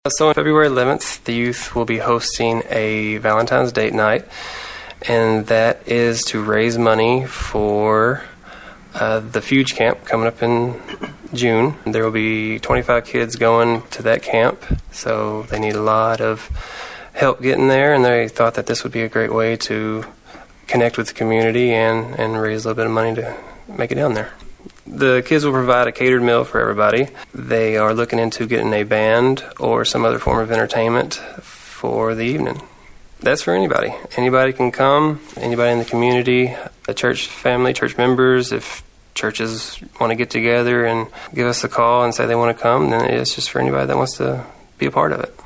So on February 11th, the youth will be hosting a Valentine's date night, and that is to raise money for the Fuge Camp coming up in June. There will be 25 kids going to that camp, so they need a lot of help getting there, and they thought that this would be a great way to connect with the community and raise a little bit of money to make it down there. The kids will provide a catered meal for everybody. They are looking into getting a band or some other form of entertainment for the evening. That's for anybody. Anybody can come, anybody in the community, a church family, church members. If churches want to get together and give us a call and say they want to come, then it's just for anybody that wants to be a part of it.